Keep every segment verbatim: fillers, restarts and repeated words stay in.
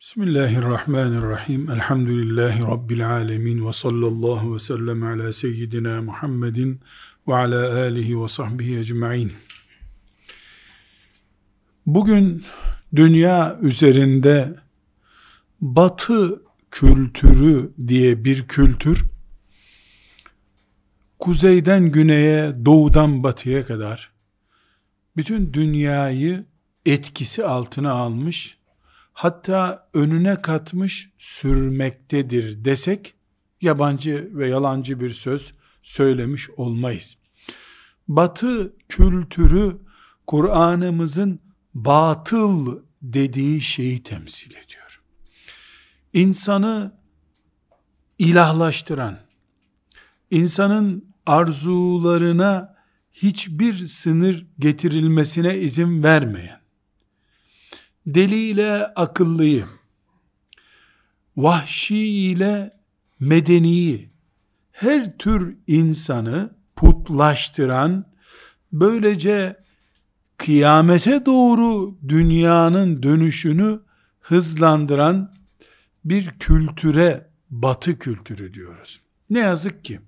Bismillahirrahmanirrahim. Elhamdülillahi Rabbil alemin. Ve sallallahu ve sellem ala seyyidina Muhammedin ve ala alihi ve sahbihi ecma'in. Bugün dünya üzerinde Batı kültürü diye bir kültür, kuzeyden güneye, doğudan batıya kadar bütün dünyayı etkisi altına almış, hatta önüne katmış sürmektedir desek, yabancı ve yalancı bir söz söylemiş olmayız. Batı kültürü, Kur'an'ımızın batıl dediği şeyi temsil ediyor. İnsanı ilahlaştıran, insanın arzularına hiçbir sınır getirilmesine izin vermeyen, deliyle akıllıyı, vahşi ile medeniyi, her tür insanı putlaştıran, böylece kıyamete doğru dünyanın dönüşünü hızlandıran bir kültüre Batı kültürü diyoruz. Ne yazık ki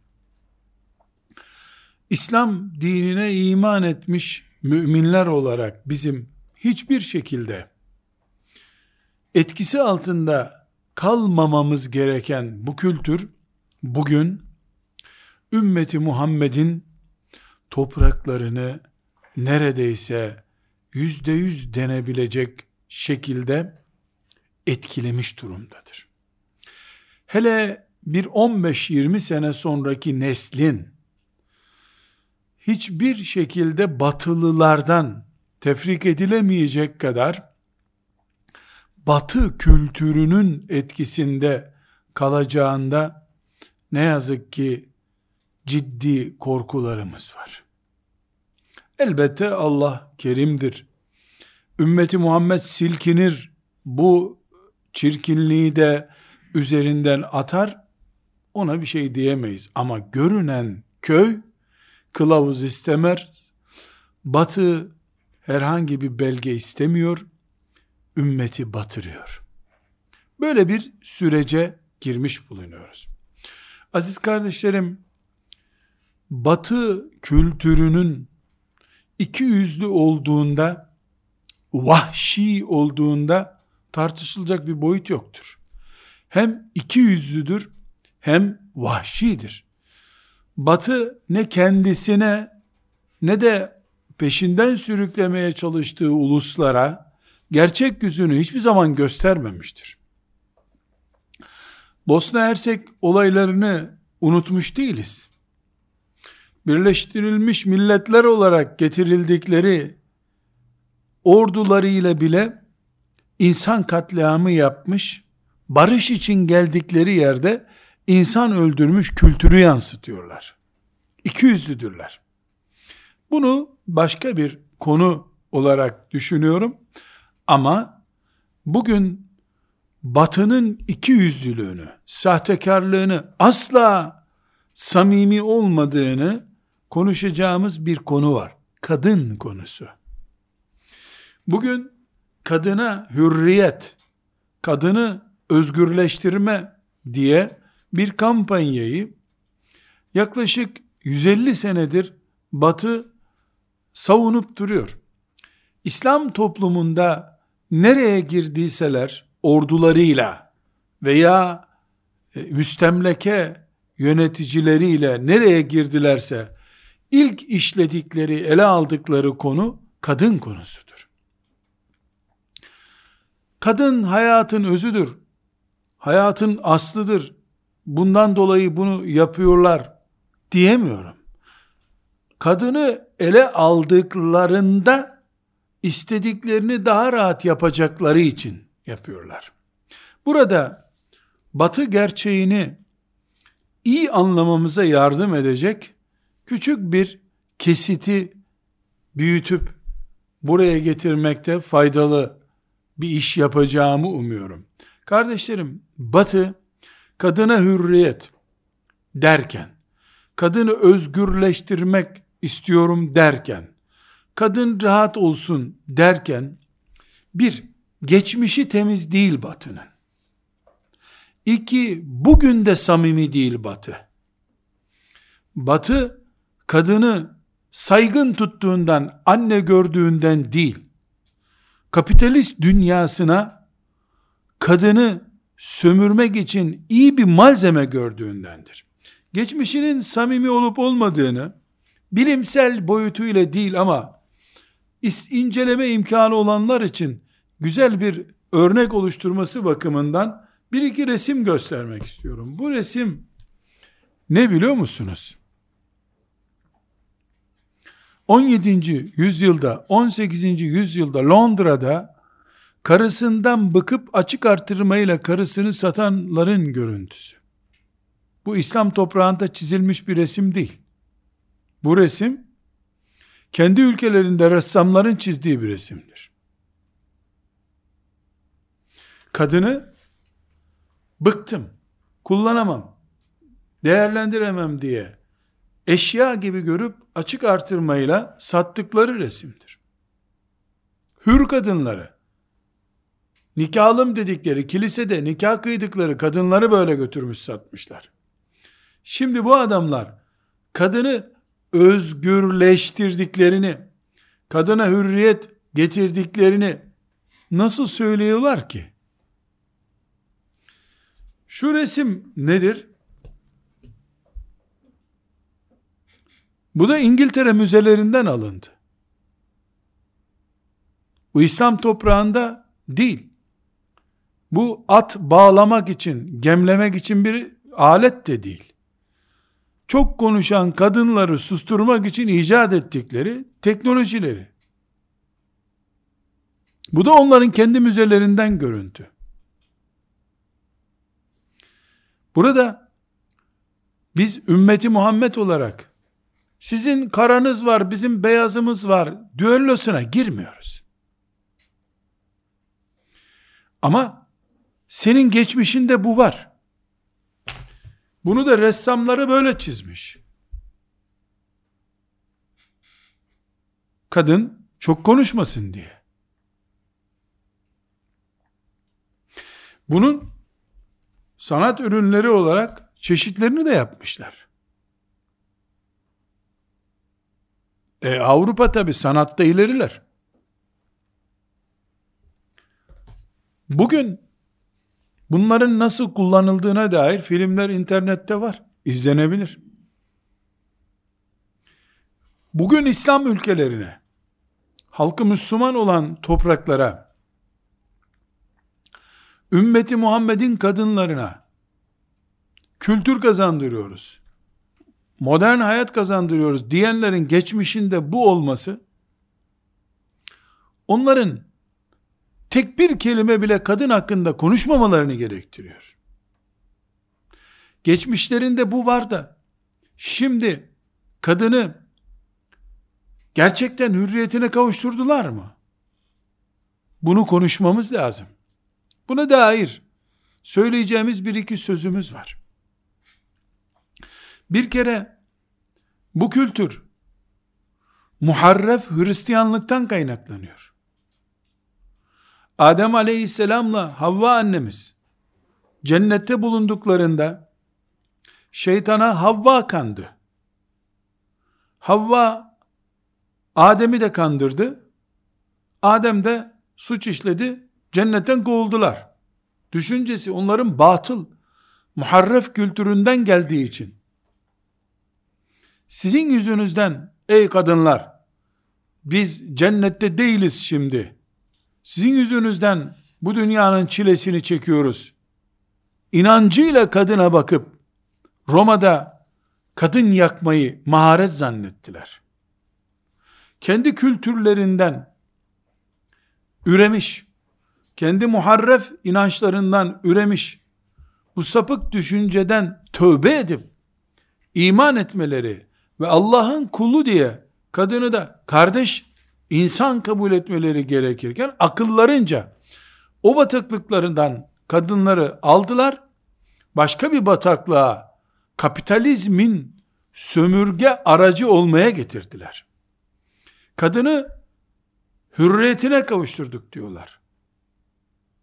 İslam dinine iman etmiş müminler olarak bizim hiçbir şekilde etkisi altında kalmamamız gereken bu kültür, bugün ümmeti Muhammed'in topraklarını neredeyse yüzde yüz denebilecek şekilde etkilemiş durumdadır. Hele bir on beş yirmi sene sonraki neslin hiçbir şekilde batılılardan tefrik edilemeyecek kadar Batı kültürünün etkisinde kalacağında ne yazık ki ciddi korkularımız var. Elbette Allah kerimdir. Ümmeti Muhammed silkinir, bu çirkinliği de üzerinden atar, ona bir şey diyemeyiz. Ama görünen köy kılavuz istemez. Batı herhangi bir belge istemiyor, ümmeti batırıyor. Böyle bir sürece girmiş bulunuyoruz. Aziz kardeşlerim, Batı kültürünün iki yüzlü olduğunda, vahşi olduğunda tartışılacak bir boyut yoktur. Hem iki yüzlüdür, hem vahşidir. Batı ne kendisine ne de peşinden sürüklemeye çalıştığı uluslara gerçek yüzünü hiçbir zaman göstermemiştir. Bosna Hersek olaylarını unutmuş değiliz. Birleştirilmiş milletler olarak getirildikleri ordularıyla bile insan katliamı yapmış, barış için geldikleri yerde insan öldürmüş kültürü yansıtıyorlar. İkiyüzlüdürler. Bunu başka bir konu olarak düşünüyorum. Ama bugün Batı'nın ikiyüzlülüğünü, sahtekarlığını, asla samimi olmadığını konuşacağımız bir konu var. Kadın konusu. Bugün kadına hürriyet, kadını özgürleştirme diye bir kampanyayı yaklaşık yüz elli senedir Batı savunup duruyor. İslam toplumunda nereye girdiyseler ordularıyla veya müstemleke yöneticileriyle nereye girdilerse ilk işledikleri, ele aldıkları konu kadın konusudur. Kadın hayatın özüdür. Hayatın aslıdır. Bundan dolayı bunu yapıyorlar diyemiyorum. Kadını ele aldıklarında istediklerini daha rahat yapacakları için yapıyorlar. Burada Batı gerçeğini iyi anlamamıza yardım edecek küçük bir kesiti büyütüp buraya getirmekte faydalı bir iş yapacağımı umuyorum. Kardeşlerim, Batı kadına hürriyet derken, kadını özgürleştirmek istiyorum derken, kadın rahat olsun derken, bir, geçmişi temiz değil Batı'nın. İki, bugün de samimi değil Batı. Batı, kadını saygın tuttuğundan, anne gördüğünden değil, kapitalist dünyasına kadını sömürmek için iyi bir malzeme gördüğündendir. Geçmişinin samimi olup olmadığını, bilimsel boyutuyla değil ama inceleme imkanı olanlar için güzel bir örnek oluşturması bakımından bir iki resim göstermek istiyorum. Bu resim ne biliyor musunuz? on yedinci yüzyılda, on sekizinci yüzyılda Londra'da karısından bıkıp açık artırmayla karısını satanların görüntüsü. Bu İslam toprağında çizilmiş bir resim değil. Bu resim kendi ülkelerinde ressamların çizdiği bir resimdir. Kadını bıktım, kullanamam, değerlendiremem diye eşya gibi görüp açık artırmayla sattıkları resimdir. Hür kadınları, nikahlım dedikleri, kilisede nikah kıydıkları kadınları böyle götürmüş satmışlar. Şimdi bu adamlar kadını özgürleştirdiklerini, kadına hürriyet getirdiklerini nasıl söylüyorlar ki? Şu resim nedir? Bu da İngiltere müzelerinden alındı. Bu İslam toprağında değil. Bu at bağlamak için, gemlemek için bir alet de değil. Çok konuşan kadınları susturmak için icat ettikleri teknolojileri. Bu da onların kendi müzelerinden görüntü. Burada biz ümmeti Muhammed olarak sizin karanız var, bizim beyazımız var düellosuna girmiyoruz. Ama senin geçmişinde bu var. Bunu da ressamları böyle çizmiş. Kadın çok konuşmasın diye. Bunun sanat ürünleri olarak çeşitlerini de yapmışlar. E, Avrupa tabi sanatta ileriler. Bugün bunların nasıl kullanıldığına dair filmler internette var. İzlenebilir. Bugün İslam ülkelerine, halkı Müslüman olan topraklara, ümmeti Muhammed'in kadınlarına kültür kazandırıyoruz, modern hayat kazandırıyoruz diyenlerin geçmişinde bu olması, onların tek bir kelime bile kadın hakkında konuşmamalarını gerektiriyor. Geçmişlerinde bu var da, şimdi kadını gerçekten hürriyetine kavuşturdular mı? Bunu konuşmamız lazım. Buna dair söyleyeceğimiz bir iki sözümüz var. Bir kere bu kültür muharref Hristiyanlıktan kaynaklanıyor. Adem aleyhisselamla Havva annemiz cennette bulunduklarında şeytana Havva kandı. Havva Adem'i de kandırdı. Adem de suç işledi. Cennetten kovuldular. Düşüncesi onların batıl, muharref kültüründen geldiği için. Sizin yüzünüzden ey kadınlar, biz cennette değiliz şimdi. Sizin yüzünüzden bu dünyanın çilesini çekiyoruz. İnancıyla kadına bakıp Roma'da kadın yakmayı maharet zannettiler. Kendi kültürlerinden üremiş, kendi muharref inançlarından üremiş, bu sapık düşünceden tövbe edip iman etmeleri ve Allah'ın kulu diye kadını da kardeş insan kabul etmeleri gerekirken akıllarınca o bataklıklarından kadınları aldılar, başka bir bataklığa, kapitalizmin sömürge aracı olmaya getirdiler. Kadını hürriyetine kavuşturduk diyorlar.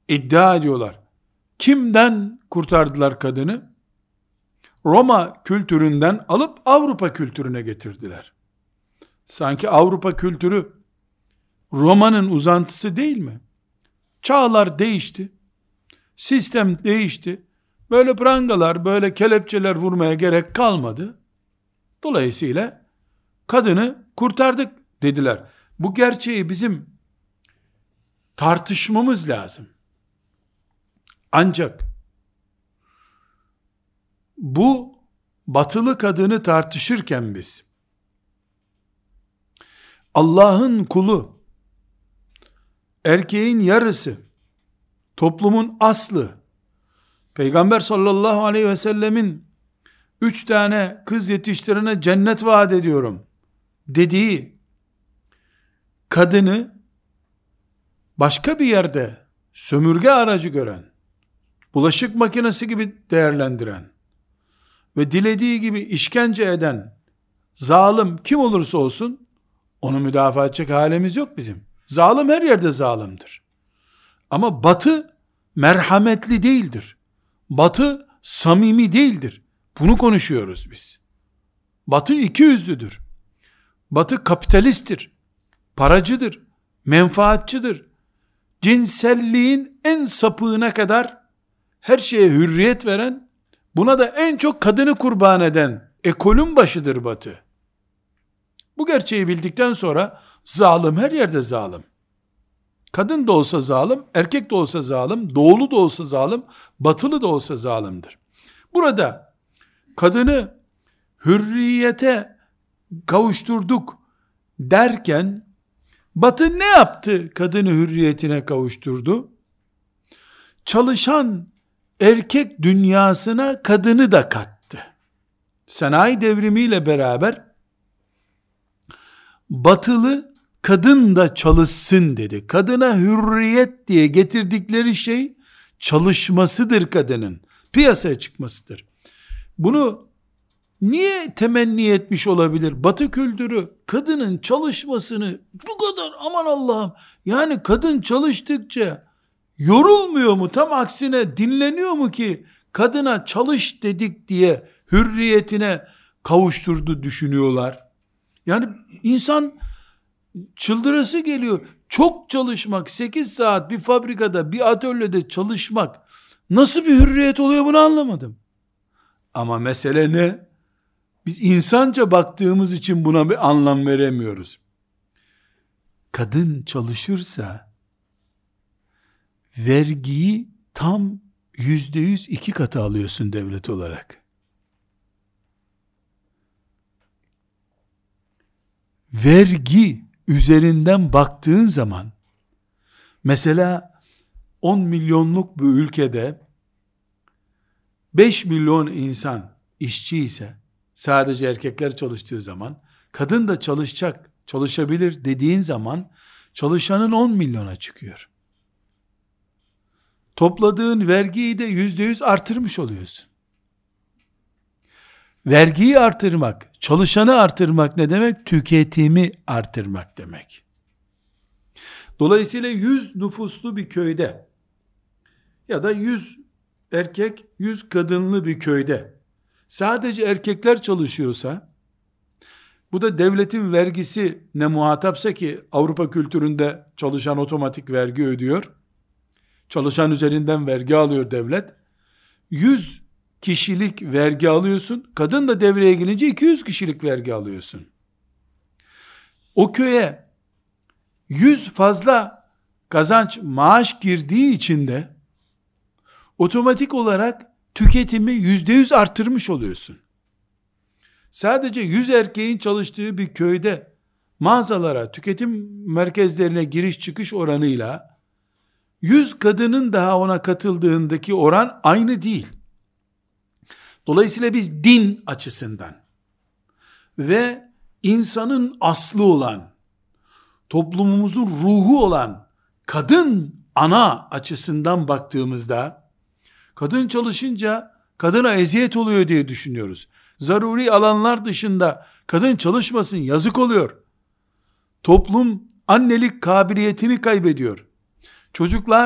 iddia ediyorlar. Kimden kurtardılar kadını? Roma kültüründen alıp Avrupa kültürüne getirdiler. Sanki Avrupa kültürü Roma'nın uzantısı değil mi? Çağlar değişti. Sistem değişti. Böyle prangalar, böyle kelepçeler vurmaya gerek kalmadı. Dolayısıyla kadını kurtardık dediler. Bu gerçeği bizim tartışmamız lazım. Ancak bu batılı kadını tartışırken biz Allah'ın kulu, erkeğin yarısı, toplumun aslı, Peygamber sallallahu aleyhi ve sellemin üç tane kız yetiştirene cennet vaat ediyorum dediği kadını başka bir yerde sömürge aracı gören, bulaşık makinesi gibi değerlendiren ve dilediği gibi işkence eden zalim kim olursa olsun onu müdafaa edecek halimiz yok bizim. Zalim her yerde zalimdir. Ama Batı merhametli değildir. Batı samimi değildir. Bunu konuşuyoruz biz. Batı iki yüzlüdür. Batı kapitalisttir. Paracıdır. Menfaatçıdır. Cinselliğin en sapığına kadar her şeye hürriyet veren, buna da en çok kadını kurban eden ekolün başıdır Batı. Bu gerçeği bildikten sonra zalim her yerde zalim. Kadın da olsa zalim, erkek de olsa zalim, doğulu da olsa zalim, batılı da olsa zalimdir. Burada kadını hürriyete kavuşturduk derken Batı ne yaptı kadını hürriyetine kavuşturdu? Çalışan erkek dünyasına kadını da kattı. Sanayi devrimiyle beraber batılı kadın da çalışsın dedi. Kadına hürriyet diye getirdikleri şey çalışmasıdır kadının. Piyasaya çıkmasıdır. Bunu niye temenni etmiş olabilir? Batı kültürü kadının çalışmasını bu kadar aman Allah'ım, yani kadın çalıştıkça yorulmuyor mu? Tam aksine dinleniyor mu ki kadına çalış dedik diye hürriyetine kavuşturdu düşünüyorlar. Yani insan çıldırası geliyor. Çok çalışmak, sekiz saat bir fabrikada, bir atölyede çalışmak nasıl bir hürriyet oluyor bunu anlamadım. Ama mesele ne? Biz insanca baktığımız için buna bir anlam veremiyoruz. Kadın çalışırsa vergiyi tam yüzde yüz iki katı alıyorsun devlet olarak. Vergi üzerinden baktığın zaman, mesela on milyonluk bir ülkede beş milyon insan işçi ise, sadece erkekler çalıştığı zaman, kadın da çalışacak, çalışabilir dediğin zaman, çalışanın on milyona çıkıyor. Topladığın vergiyi de yüzde yüz artırmış oluyorsun. Vergiyi artırmak, çalışanı artırmak ne demek? Tüketimi artırmak demek. Dolayısıyla yüz nüfuslu bir köyde ya da yüz erkek, yüz kadınlı bir köyde sadece erkekler çalışıyorsa, bu da devletin vergisi ne muhatapsa ki Avrupa kültüründe çalışan otomatik vergi ödüyor. Çalışan üzerinden vergi alıyor devlet. yüz kişilik vergi alıyorsun. Kadın da devreye girince iki yüz kişilik vergi alıyorsun. O köye yüz fazla kazanç, maaş girdiği için de otomatik olarak tüketimi yüzde yüz artırmış oluyorsun. Sadece yüz erkeğin çalıştığı bir köyde mağazalara, tüketim merkezlerine giriş çıkış oranıyla yüz kadının daha ona katıldığındaki oran aynı değil. Dolayısıyla biz din açısından ve insanın aslı olan, toplumumuzun ruhu olan kadın ana açısından baktığımızda, kadın çalışınca kadına eziyet oluyor diye düşünüyoruz. Zaruri alanlar dışında kadın çalışmasın, yazık oluyor. Toplum annelik kabiliyetini kaybediyor. Çocuklar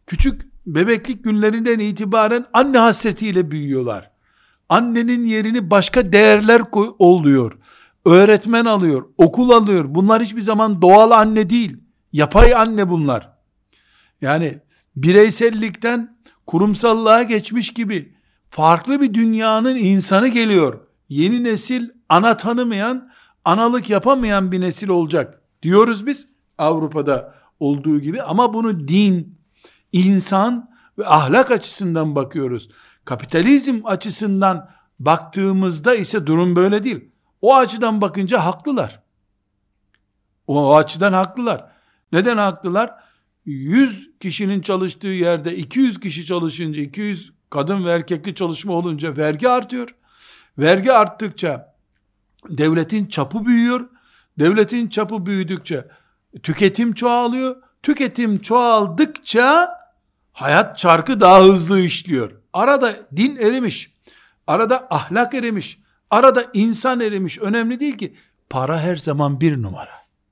Küçük bebeklik günlerinden itibaren anne hasretiyle büyüyorlar. Annenin yerini başka değerler oluyor. Öğretmen alıyor, okul alıyor. Bunlar hiçbir zaman doğal anne değil. Yapay anne bunlar. Yani bireysellikten kurumsallığa geçmiş gibi farklı bir dünyanın insanı geliyor. Yeni nesil ana tanımayan, analık yapamayan bir nesil olacak diyoruz biz, Avrupa'da olduğu gibi. Ama bunu din, insan ve ahlak açısından bakıyoruz. Kapitalizm açısından baktığımızda ise durum böyle değil. O açıdan bakınca haklılar. O, o açıdan haklılar. Neden haklılar? yüz kişinin çalıştığı yerde iki yüz kişi çalışınca, iki yüz kadın ve erkekli çalışma olunca vergi artıyor. Vergi arttıkça devletin çapı büyüyor. Devletin çapı büyüdükçe tüketim çoğalıyor. Tüketim çoğaldıkça hayat çarkı daha hızlı işliyor. Arada din erimiş. Arada ahlak erimiş. Arada insan erimiş. Önemli değil ki. Para her zaman bir numara.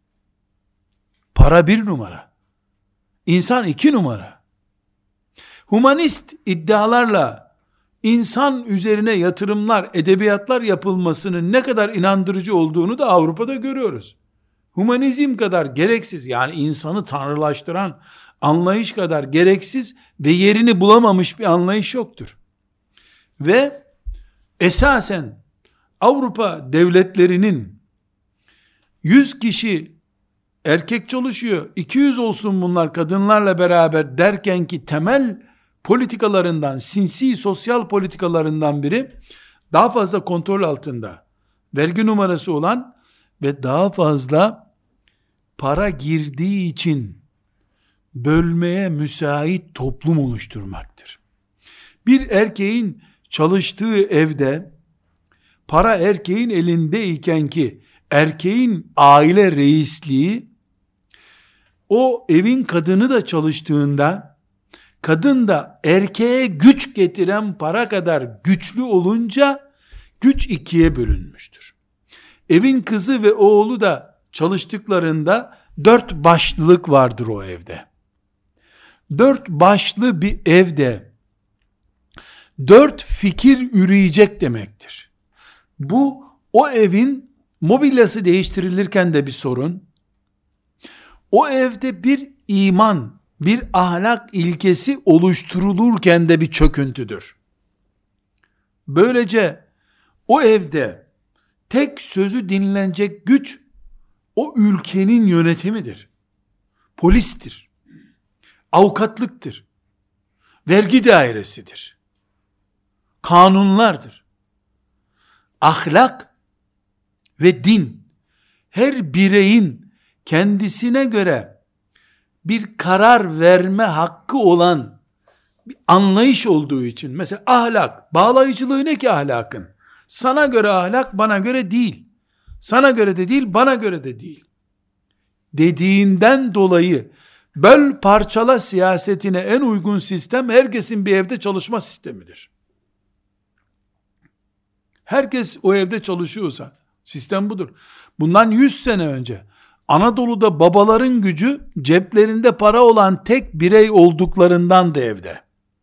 Para bir numara. İnsan iki numara. Humanist iddialarla insan üzerine yatırımlar, edebiyatlar yapılmasının ne kadar inandırıcı olduğunu da Avrupa'da görüyoruz. Humanizm kadar gereksiz, yani insanı tanrılaştıran anlayış kadar gereksiz ve yerini bulamamış bir anlayış yoktur. Ve esasen Avrupa devletlerinin yüz kişi erkek çalışıyor, iki yüz olsun bunlar kadınlarla beraber derken ki temel politikalarından, sinsi sosyal politikalarından biri daha fazla kontrol altında, vergi numarası olan ve daha fazla para girdiği için bölmeye müsait toplum oluşturmaktır. Bir erkeğin çalıştığı evde para erkeğin elindeyken ki erkeğin aile reisliği, o evin kadını da çalıştığında kadın da erkeğe güç getiren para kadar güçlü olunca güç ikiye bölünmüştür. Evin kızı ve oğlu da çalıştıklarında dört başlılık vardır o evde. Dört başlı bir evde dört fikir üreyecek demektir. Bu o evin mobilyası değiştirilirken de bir sorun. O evde bir iman, bir ahlak ilkesi oluşturulurken de bir çöküntüdür. Böylece o evde tek sözü dinlenecek güç o ülkenin yönetimidir. Polistir. Avukatlıktır. Vergi dairesidir. Kanunlardır. Ahlak ve din her bireyin kendisine göre bir karar verme hakkı olan bir anlayış olduğu için, mesela ahlak, bağlayıcılığı ne ki ahlakın? Sana göre ahlak, bana göre değil. Sana göre de değil, bana göre de değil. Dediğinden dolayı böl parçala siyasetine en uygun sistem herkesin bir evde çalışma sistemidir. Herkes o evde çalışıyorsa sistem budur. Bundan yüz sene önce Anadolu'da babaların gücü ceplerinde para olan tek birey olduklarından da evde.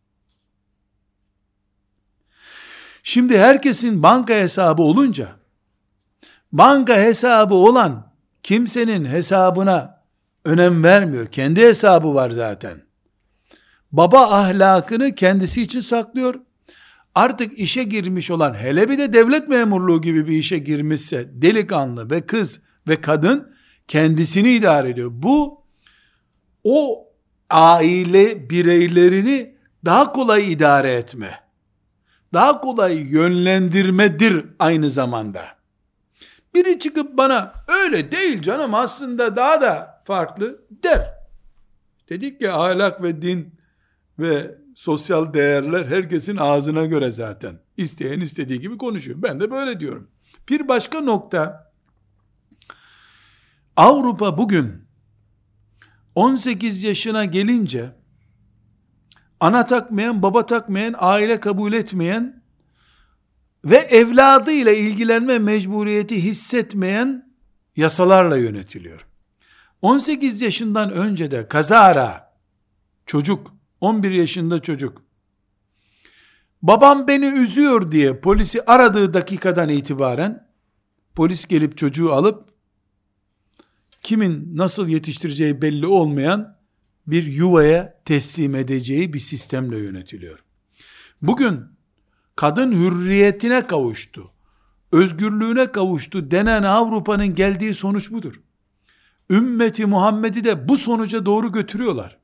Şimdi herkesin banka hesabı olunca, banka hesabı olan kimsenin hesabına önem vermiyor. Kendi hesabı var zaten. Baba ahlakını kendisi için saklıyor. Artık işe girmiş olan, hele bir de devlet memurluğu gibi bir işe girmişse delikanlı ve kız ve kadın kendisini idare ediyor. Bu o aile bireylerini daha kolay idare etme, daha kolay yönlendirmedir aynı zamanda. Biri çıkıp bana öyle değil canım aslında daha da farklı der. Dedik ya, ahlak ve din ve sosyal değerler herkesin ağzına göre zaten. İsteyen istediği gibi konuşuyor. Ben de böyle diyorum. Bir başka nokta, Avrupa bugün on sekiz yaşına gelince ana takmayan, baba takmayan, aile kabul etmeyen ve evladıyla ilgilenme mecburiyeti hissetmeyen yasalarla yönetiliyor. on sekiz yaşından önce de kazara çocuk on bir yaşında çocuk, babam beni üzüyor diye polisi aradığı dakikadan itibaren, polis gelip çocuğu alıp, kimin nasıl yetiştireceği belli olmayan bir yuvaya teslim edeceği bir sistemle yönetiliyor. Bugün kadın hürriyetine kavuştu, özgürlüğüne kavuştu denen Avrupa'nın geldiği sonuç budur. Ümmeti Muhammed'i de bu sonuca doğru götürüyorlar.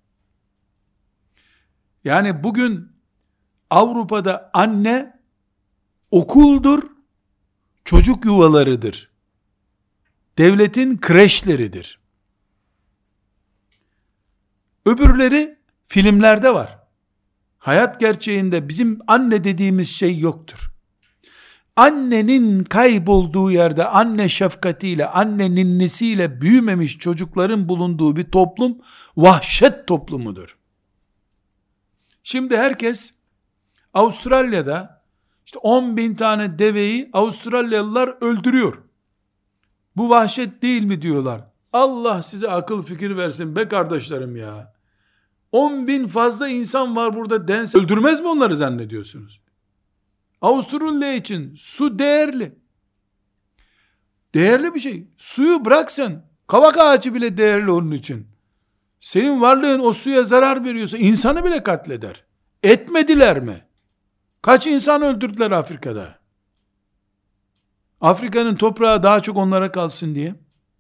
Yani bugün Avrupa'da anne okuldur, çocuk yuvalarıdır. Devletin kreşleridir. Öbürleri filmlerde var. Hayat gerçeğinde bizim anne dediğimiz şey yoktur. Annenin kaybolduğu yerde, anne şefkatiyle, anne ninnisiyle büyümemiş çocukların bulunduğu bir toplum, vahşet toplumudur. Şimdi herkes Avustralya'da işte on bin tane deveyi Avustralyalılar öldürüyor. Bu vahşet değil mi diyorlar. Allah size akıl fikir versin be kardeşlerim ya. on bin fazla insan var burada dense öldürmez mi onları zannediyorsunuz? Avusturya için su değerli. Değerli bir şey. Suyu bırak sen. Kavak ağacı bile değerli onun için. Senin varlığın o suya zarar veriyorsa insanı bile katleder. Etmediler mi? Kaç insan öldürdüler Afrika'da? Afrika'nın toprağı daha çok onlara kalsın diye.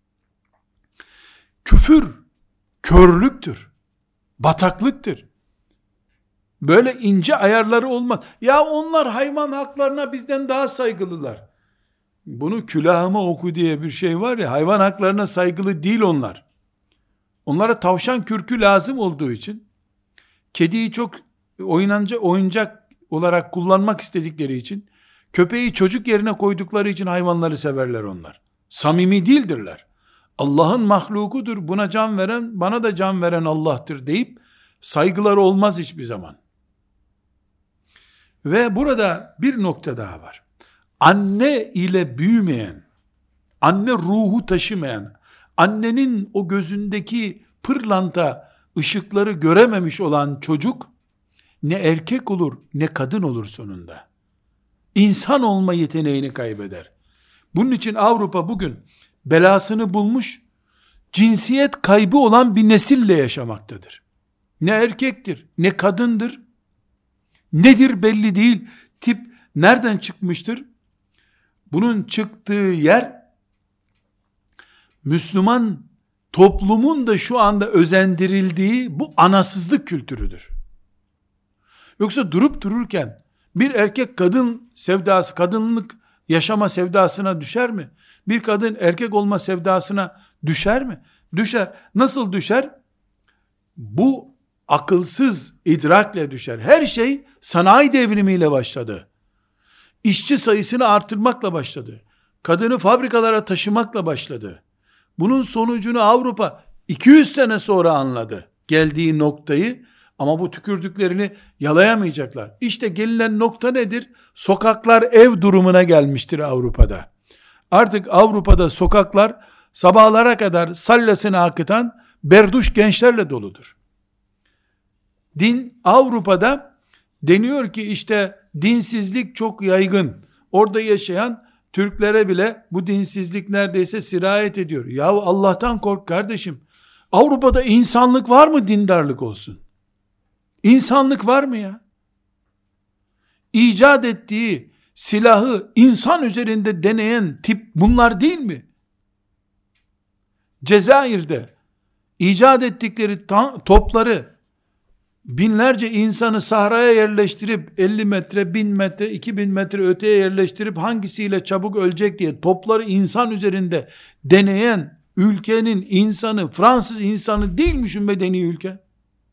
Küfür, körlüktür, bataklıktır. Böyle ince ayarları olmaz. Ya onlar hayvan haklarına bizden daha saygılılar. Bunu külahıma oku diye bir şey var ya, hayvan haklarına saygılı değil onlar. Onlara tavşan kürkü lazım olduğu için, kediyi çok oynanca oyuncak olarak kullanmak istedikleri için, köpeği çocuk yerine koydukları için hayvanları severler onlar. Samimi değildirler. Allah'ın mahlukudur, buna can veren, bana da can veren Allah'tır deyip, saygıları olmaz hiçbir zaman. Ve burada bir nokta daha var. Anne ile büyümeyen, anne ruhu taşımayan, annenin o gözündeki pırlanta ışıkları görememiş olan çocuk, ne erkek olur ne kadın olur sonunda. İnsan olma yeteneğini kaybeder. Bunun için Avrupa bugün belasını bulmuş, cinsiyet kaybı olan bir nesille yaşamaktadır. Ne erkektir, ne kadındır, nedir belli değil, tip nereden çıkmıştır? Bunun çıktığı yer, Müslüman toplumun da şu anda özendirildiği bu anasızlık kültürüdür. Yoksa durup dururken, bir erkek kadın sevdası, kadınlık yaşama sevdasına düşer mi? Bir kadın erkek olma sevdasına düşer mi? Düşer. Nasıl düşer? Bu akılsız idrakle düşer. Her şey sanayi devrimiyle başladı. İşçi sayısını artırmakla başladı. Kadını fabrikalara taşımakla başladı. Bunun sonucunu Avrupa iki yüz sene sonra anladı. Geldiği noktayı, ama bu tükürdüklerini yalayamayacaklar. İşte gelinen nokta nedir? Sokaklar ev durumuna gelmiştir Avrupa'da. Artık Avrupa'da sokaklar sabahlara kadar sallasını akıtan berduş gençlerle doludur. Din Avrupa'da deniyor ki işte dinsizlik çok yaygın. Orada yaşayan Türklere bile bu dinsizlik neredeyse sirayet ediyor. Yahu Allah'tan kork kardeşim. Avrupa'da insanlık var mı dindarlık olsun? İnsanlık var mı ya? İcat ettiği silahı insan üzerinde deneyen tip bunlar değil mi? Cezayir'de icat ettikleri topları binlerce insanı sahraya yerleştirip elli metre, bin metre, iki bin metre öteye yerleştirip hangisiyle çabuk ölecek diye topları insan üzerinde deneyen ülkenin insanı Fransız insanı değilmiş medeni ülke.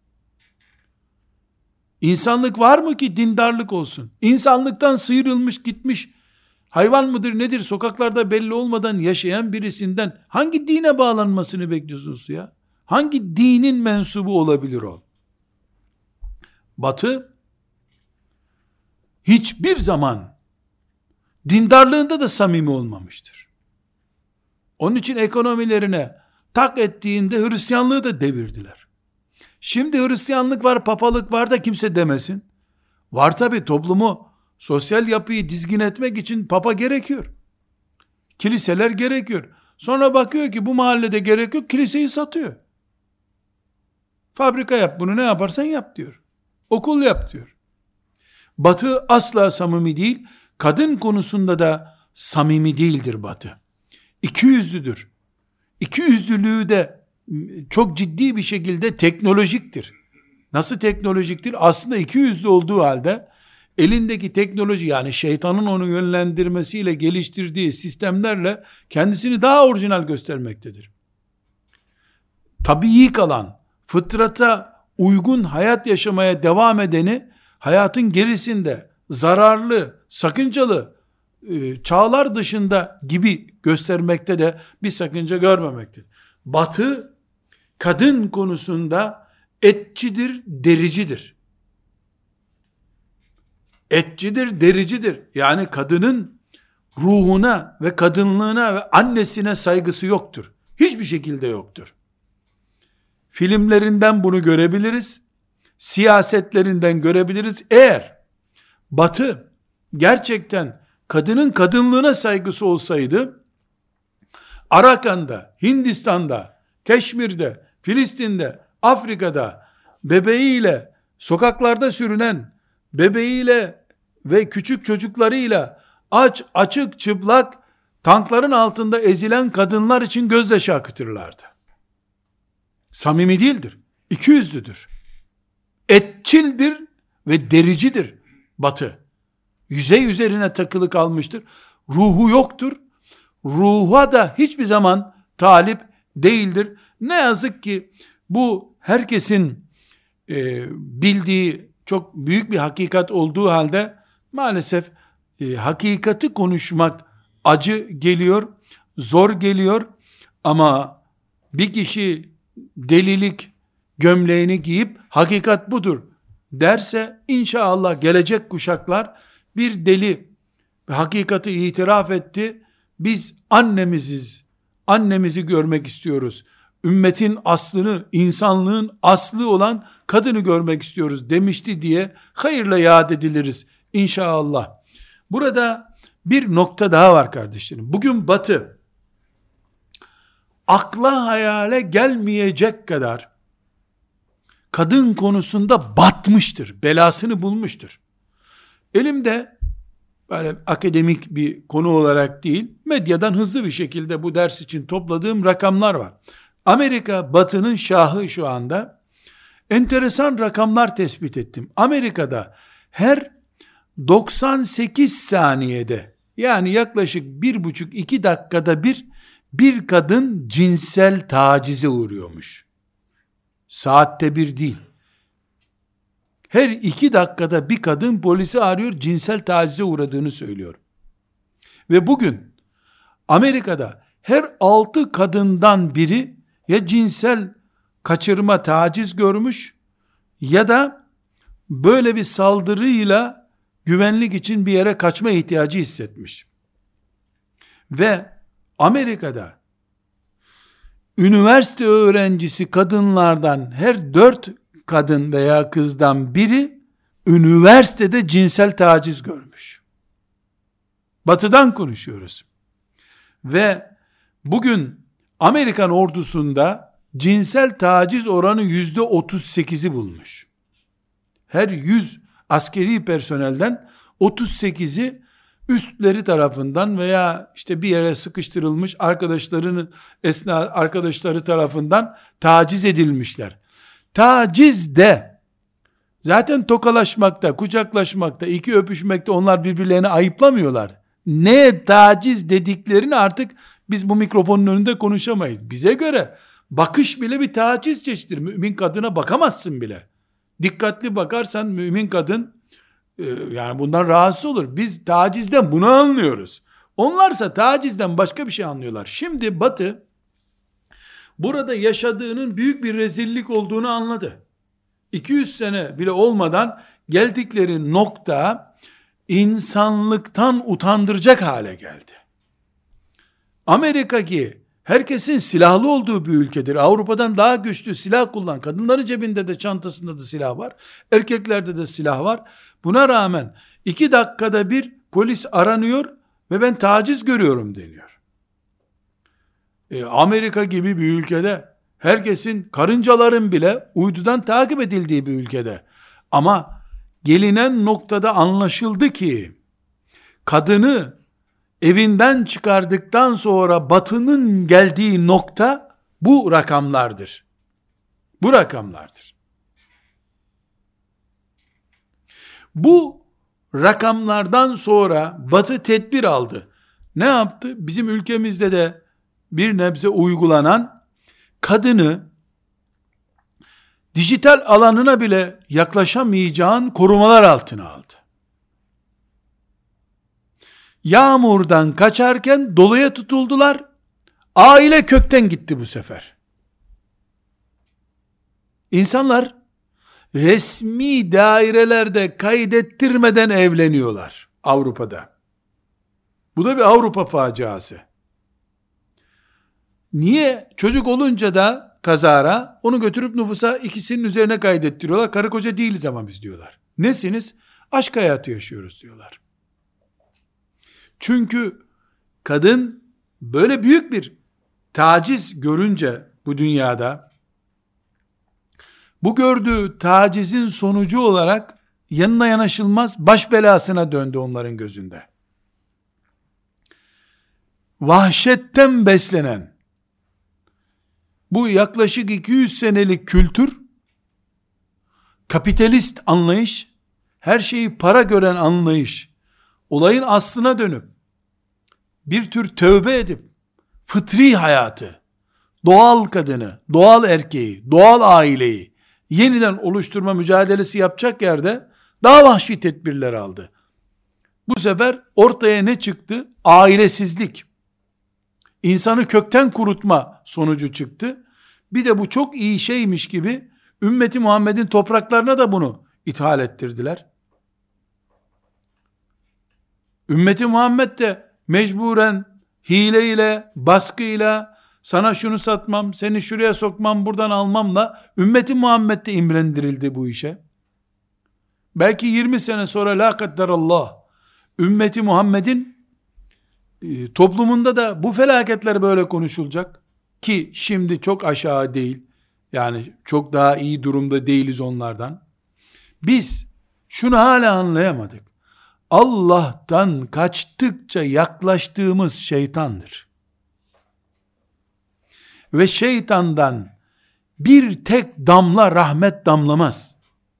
İnsanlık var mı ki dindarlık olsun? İnsanlıktan sıyrılmış gitmiş, hayvan mıdır nedir sokaklarda belli olmadan yaşayan birisinden hangi dine bağlanmasını bekliyorsunuz ya? Hangi dinin mensubu olabilir o? Batı hiçbir zaman dindarlığında da samimi olmamıştır. Onun için ekonomilerine tak ettiğinde Hristiyanlığı da devirdiler. Şimdi Hristiyanlık var, papalık var da kimse demesin. Var tabi, toplumu, sosyal yapıyı dizgin etmek için papa gerekiyor. Kiliseler gerekiyor. Sonra bakıyor ki bu mahallede gerek yok, kiliseyi satıyor. Fabrika yap, bunu ne yaparsan yap diyor. Okul yap diyor. Batı asla samimi değil. Kadın konusunda da samimi değildir Batı. İkiyüzlüdür. İkiyüzlülüğü de çok ciddi bir şekilde teknolojiktir. Nasıl teknolojiktir? Aslında ikiyüzlü olduğu halde elindeki teknoloji, yani şeytanın onu yönlendirmesiyle geliştirdiği sistemlerle kendisini daha orijinal göstermektedir. Tabii kalan, fıtrata uygun hayat yaşamaya devam edeni hayatın gerisinde zararlı, sakıncalı, çağlar dışında gibi göstermekte de bir sakınca görmemektedir. Batı kadın konusunda etçidir, dericidir. Etçidir, dericidir. Yani kadının ruhuna ve kadınlığına ve annesine saygısı yoktur. Hiçbir şekilde yoktur. Filmlerinden bunu görebiliriz. Siyasetlerinden görebiliriz. Eğer Batı gerçekten kadının kadınlığına saygısı olsaydı, Arakan'da, Hindistan'da, Keşmir'de, Filistin'de, Afrika'da bebeğiyle, sokaklarda sürünen bebeğiyle ve küçük çocuklarıyla aç, açık, çıplak, tankların altında ezilen kadınlar için gözyaşı akıtırlardı. Samimi değildir. İkiyüzlüdür. Etçildir ve dericidir Batı. Yüzey üzerine takılı kalmıştır. Ruhu yoktur. Ruha da hiçbir zaman talip değildir. Ne yazık ki bu herkesin e, bildiği çok büyük bir hakikat olduğu halde maalesef e, hakikati konuşmak acı geliyor, zor geliyor. Ama bir kişi delilik gömleğini giyip hakikat budur derse, inşallah gelecek kuşaklar, bir deli hakikati itiraf etti, biz annemiziz, annemizi görmek istiyoruz, ümmetin aslını, insanlığın aslı olan kadını görmek istiyoruz demişti diye hayırla yad ediliriz inşallah. Burada bir nokta daha var kardeşlerim. Bugün Batı akla hayale gelmeyecek kadar kadın konusunda batmıştır, belasını bulmuştur. Elimde böyle akademik bir konu olarak değil, medyadan hızlı bir şekilde bu ders için topladığım rakamlar var. Amerika Batı'nın şahı şu anda. Enteresan rakamlar tespit ettim. Amerika'da her doksan sekiz saniyede, yani yaklaşık bir buçuk iki dakikada bir bir kadın cinsel tacize uğruyormuş. Saatte bir değil. Her iki dakikada bir kadın polisi arıyor, cinsel tacize uğradığını söylüyor. Ve bugün Amerika'da her altı kadından biri ya cinsel kaçırma, taciz görmüş ya da böyle bir saldırıyla güvenlik için bir yere kaçma ihtiyacı hissetmiş. Ve Amerika'da üniversite öğrencisi kadınlardan her dört kadın veya kızdan biri üniversitede cinsel taciz görmüş. Batı'dan konuşuyoruz. Ve bugün Amerikan ordusunda cinsel taciz oranı yüzde otuz sekizi bulmuş. Her yüz askeri personelden otuz sekizi üstleri tarafından veya işte bir yere sıkıştırılmış arkadaşlarının esna arkadaşları tarafından taciz edilmişler. Taciz de zaten tokalaşmakta, kucaklaşmakta, iki öpüşmekte onlar birbirlerini ayıplamıyorlar. Ne taciz dediklerini artık biz bu mikrofonun önünde konuşamayız. Bize göre bakış bile bir taciz çeşididir. Mümin kadına bakamazsın bile. Dikkatli bakarsan mümin kadın yani bundan rahatsız olur. Biz tacizden bunu anlıyoruz. Onlarsa tacizden başka bir şey anlıyorlar. Şimdi Batı burada yaşadığının büyük bir rezillik olduğunu anladı. iki yüz sene bile olmadan geldikleri nokta insanlıktan utandıracak hale geldi. Amerika ki herkesin silahlı olduğu bir ülkedir. Avrupa'dan daha güçlü silah kullan. Kadınların cebinde de çantasında da silah var. Erkeklerde de silah var. Buna rağmen iki dakikada bir polis aranıyor ve ben taciz görüyorum deniyor. E, Amerika gibi bir ülkede, herkesin, karıncaların bile uydudan takip edildiği bir ülkede, ama gelinen noktada anlaşıldı ki kadını evinden çıkardıktan sonra Batı'nın geldiği nokta bu rakamlardır. Bu rakamlardır. Bu rakamlardan sonra Batı tedbir aldı. Ne yaptı? Bizim ülkemizde de bir nebze uygulanan, kadını dijital alanına bile yaklaşamayacağın korumalar altına aldı. Yağmurdan kaçarken doluya tutuldular. Aile kökten gitti bu sefer. İnsanlar resmi dairelerde kaydettirmeden evleniyorlar Avrupa'da. Bu da bir Avrupa faciası. Niye? Çocuk olunca da kazara onu götürüp nüfusa ikisinin üzerine kaydettiriyorlar. Karı koca değiliz ama biz diyorlar. Nesiniz? Aşk hayatı yaşıyoruz diyorlar. Çünkü kadın böyle büyük bir taciz görünce bu dünyada, bu gördüğü tacizin sonucu olarak yanına yanaşılmaz baş belasına döndü onların gözünde. Vahşetten beslenen bu yaklaşık iki yüz senelik kültür, kapitalist anlayış, her şeyi para gören anlayış, olayın aslına dönüp bir tür tövbe edip fıtri hayatı, doğal kadını, doğal erkeği, doğal aileyi yeniden oluşturma mücadelesi yapacak yerde daha vahşi tedbirler aldı. Bu sefer ortaya ne çıktı? Ailesizlik. İnsanı kökten kurutma sonucu çıktı. Bir de bu çok iyi şeymiş gibi ümmeti Muhammed'in topraklarına da bunu ithal ettirdiler. Ümmeti Muhammed de mecburen hileyle, baskıyla, sana şunu satmam, seni şuraya sokmam, buradan almamla ümmeti Muhammed de imrendirildi bu işe. Belki yirmi sene sonra la kadderallah ümmeti Muhammed'in e, toplumunda da bu felaketler böyle konuşulacak ki şimdi çok aşağı değil, yani çok daha iyi durumda değiliz onlardan. Biz şunu hala anlayamadık. Allah'tan kaçtıkça yaklaştığımız şeytandır. Ve şeytandan bir tek damla rahmet damlamaz.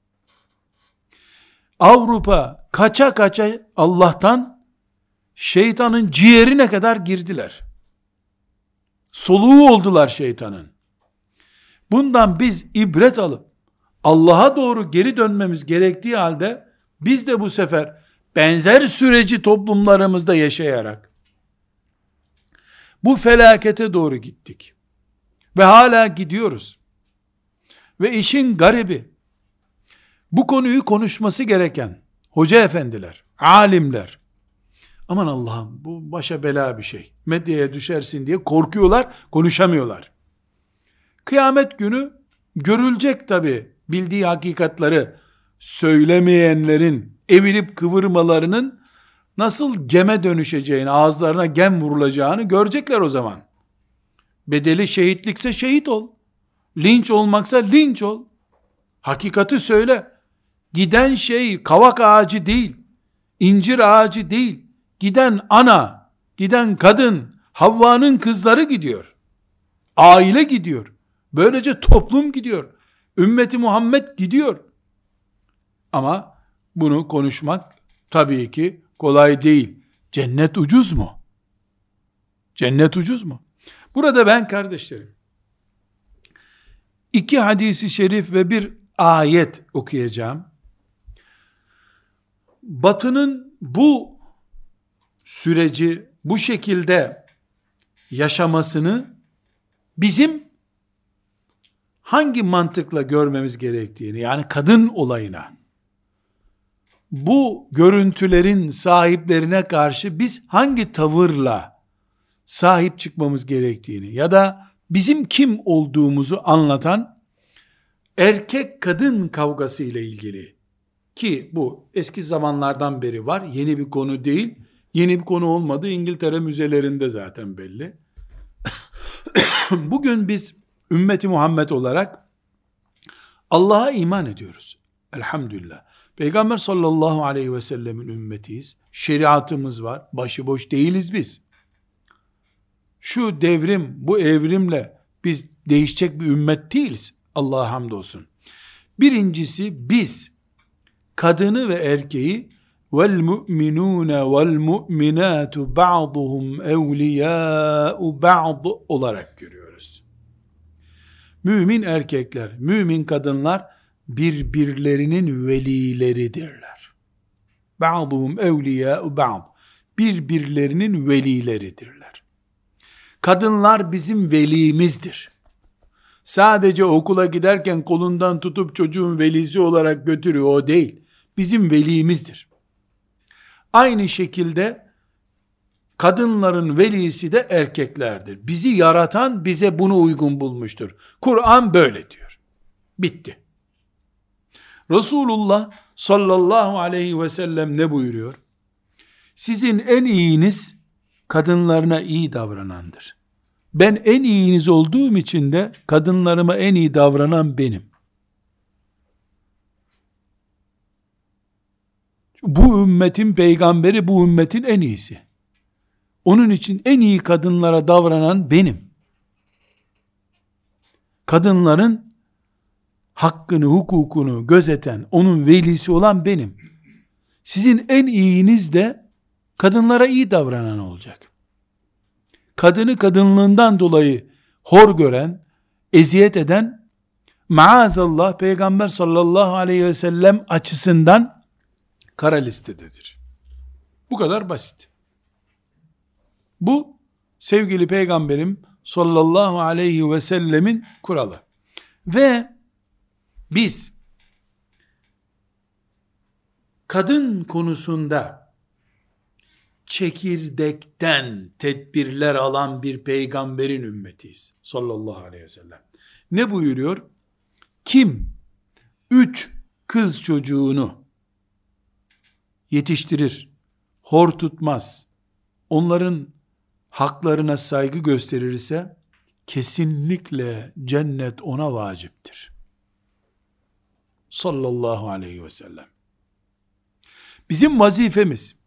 Avrupa kaça kaça Allah'tan şeytanın ciğerine kadar girdiler. Soluğu oldular şeytanın. Bundan biz ibret alıp Allah'a doğru geri dönmemiz gerektiği halde biz de bu sefer benzer süreci toplumlarımızda yaşayarak bu felakete doğru gittik. Ve hala gidiyoruz. Ve işin garibi, bu konuyu konuşması gereken hoca efendiler, alimler, aman Allah'ım bu başa bela bir şey, medyaya düşersin diye korkuyorlar, konuşamıyorlar. Kıyamet günü görülecek tabi, bildiği hakikatları söylemeyenlerin evirip kıvırmalarının nasıl geme dönüşeceğini, ağızlarına gem vurulacağını görecekler o zaman. Bedeli şehitlikse şehit ol. Linç olmaksa linç ol. Hakikati söyle. Giden şey kavak ağacı değil, incir ağacı değil. Giden ana, giden kadın, Havva'nın kızları gidiyor. Aile gidiyor. Böylece toplum gidiyor. Ümmeti Muhammed gidiyor. Ama bunu konuşmak tabii ki kolay değil. Cennet ucuz mu? Cennet ucuz mu? Burada ben kardeşlerim, iki hadisi şerif ve bir ayet okuyacağım. Batının bu süreci bu şekilde yaşamasını bizim hangi mantıkla görmemiz gerektiğini, yani kadın olayına, bu görüntülerin sahiplerine karşı biz hangi tavırla sahip çıkmamız gerektiğini ya da bizim kim olduğumuzu anlatan erkek kadın kavgası ile ilgili, ki bu eski zamanlardan beri var, yeni bir konu değil, yeni bir konu olmadığı İngiltere müzelerinde zaten belli. Bugün biz ümmeti Muhammed olarak Allah'a iman ediyoruz. Elhamdülillah. Peygamber sallallahu aleyhi ve sellemin ümmetiyiz. Şeriatımız var. Başıboş değiliz biz. Şu devrim, bu evrimle biz değişecek bir ümmet değiliz. Allah'a hamdolsun. Birincisi, biz kadını ve erkeği vel mu'minune vel mu'minatu ba'duhum evliyâ'u ba'd olarak görüyoruz. Mümin erkekler, mümin kadınlar birbirlerinin velileridirler. Ba'duhum evliyâ'u ba'd. Birbirlerinin velileridirler. Kadınlar bizim velimizdir. Sadece okula giderken kolundan tutup çocuğun velisi olarak götürüyor, o değil. Bizim velimizdir. Aynı şekilde kadınların velisi de erkeklerdir. Bizi yaratan bize bunu uygun bulmuştur. Kur'an böyle diyor. Bitti. Resulullah sallallahu aleyhi ve sellem ne buyuruyor? Sizin en iyiniz kadınlarına iyi davranandır. Ben en iyiniz olduğum için de kadınlarıma en iyi davranan benim. Bu ümmetin peygamberi bu ümmetin en iyisi. Onun için en iyi kadınlara davranan benim. Kadınların hakkını, hukukunu gözeten, onun velisi olan benim. Sizin en iyiniz de kadınlara iyi davranan olacak. Kadını kadınlığından dolayı hor gören, eziyet eden, maazallah Peygamber sallallahu aleyhi ve sellem açısından kara listededir. Bu kadar basit. Bu sevgili Peygamberim sallallahu aleyhi ve sellemin kuralı. Ve biz kadın konusunda çekirdekten tedbirler alan bir peygamberin ümmetiyiz sallallahu aleyhi ve sellem. Ne buyuruyor? Kim üç kız çocuğunu yetiştirir, hor tutmaz, onların haklarına saygı gösterirse kesinlikle cennet ona vaciptir. Sallallahu aleyhi ve sellem. Bizim vazifemiz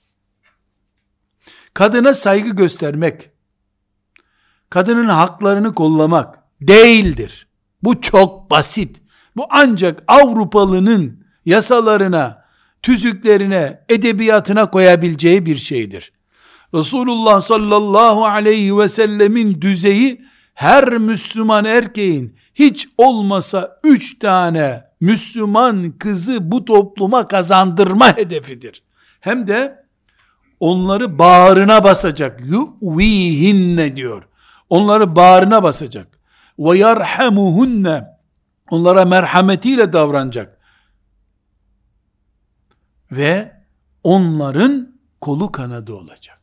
kadına saygı göstermek, kadının haklarını kollamak değildir. Bu çok basit. Bu ancak Avrupalının yasalarına, tüzüklerine, edebiyatına koyabileceği bir şeydir. Resulullah sallallahu aleyhi ve sellemin düzeyi her Müslüman erkeğin hiç olmasa üç tane Müslüman kızı bu topluma kazandırma hedefidir. Hem de onları bağrına basacak. Yu'vihinne diyor. Onları bağrına basacak. Ve yerhamuhunne. Onlara merhametiyle davranacak. Ve onların kolu kanadı olacak.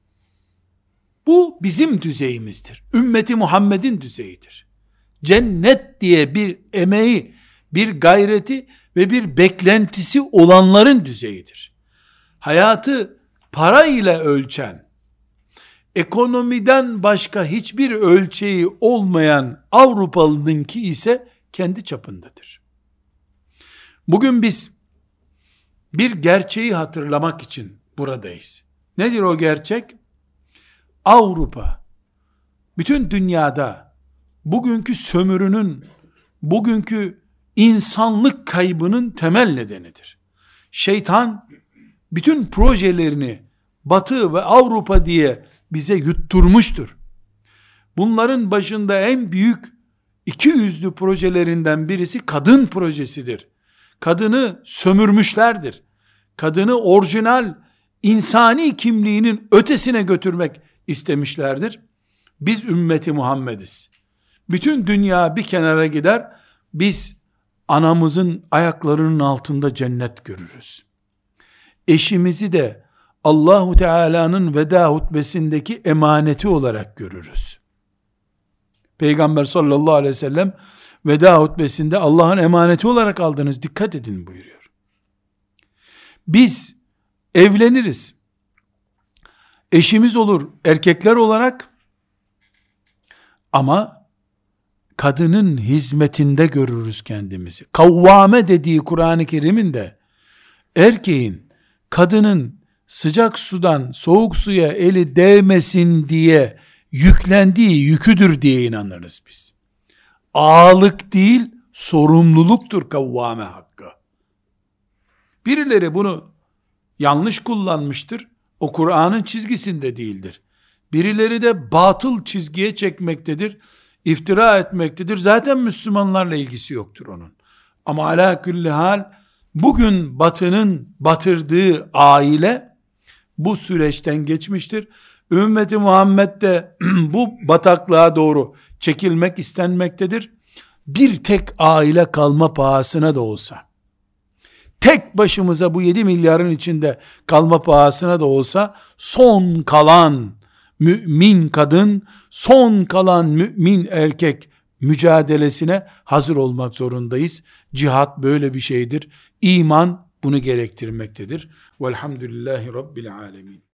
Bu bizim düzeyimizdir. Ümmeti Muhammed'in düzeyidir. Cennet diye bir emeği, bir gayreti ve bir beklentisi olanların düzeyidir. Hayatı para ile ölçen, ekonomiden başka hiçbir ölçeği olmayan Avrupalınınki ise kendi çapındadır. Bugün biz bir gerçeği hatırlamak için buradayız. Nedir o gerçek? Avrupa, bütün dünyada bugünkü sömürünün, bugünkü insanlık kaybının temel nedenidir. Şeytan, bütün projelerini Batı ve Avrupa diye bize yutturmuştur. Bunların başında en büyük iki yüzlü projelerinden birisi kadın projesidir. Kadını sömürmüşlerdir. Kadını orijinal insani kimliğinin ötesine götürmek istemişlerdir. Biz ümmeti Muhammediz. Bütün dünya bir kenara gider, biz anamızın ayaklarının altında cennet görürüz. Eşimizi de Allahu Teala'nın veda hutbesindeki emaneti olarak görürüz. Peygamber sallallahu aleyhi ve sellem veda hutbesinde Allah'ın emaneti olarak aldınız, dikkat edin buyuruyor. Biz evleniriz. Eşimiz olur erkekler olarak ama kadının hizmetinde görürüz kendimizi. Kavvame dediği Kur'an-ı Kerim'in de erkeğin kadının sıcak sudan soğuk suya eli değmesin diye yüklendiği yüküdür diye inanırız biz. Ağalık değil, sorumluluktur kavvame hakkı. Birileri bunu yanlış kullanmıştır. O Kur'an'ın çizgisinde değildir. Birileri de batıl çizgiye çekmektedir. İftira etmektedir. Zaten Müslümanlarla ilgisi yoktur onun. Ama ala külli hal bugün batının batırdığı aile bu süreçten geçmiştir. Ümmeti Muhammed de bu bataklığa doğru çekilmek istenmektedir. Bir tek aile kalma pahasına da olsa, tek başımıza bu yedi milyarın içinde kalma pahasına da olsa, son kalan mümin kadın, son kalan mümin erkek mücadelesine hazır olmak zorundayız. Cihat böyle bir şeydir. İman bunu gerektirmektedir. Velhamdülillahi Rabbil alemin.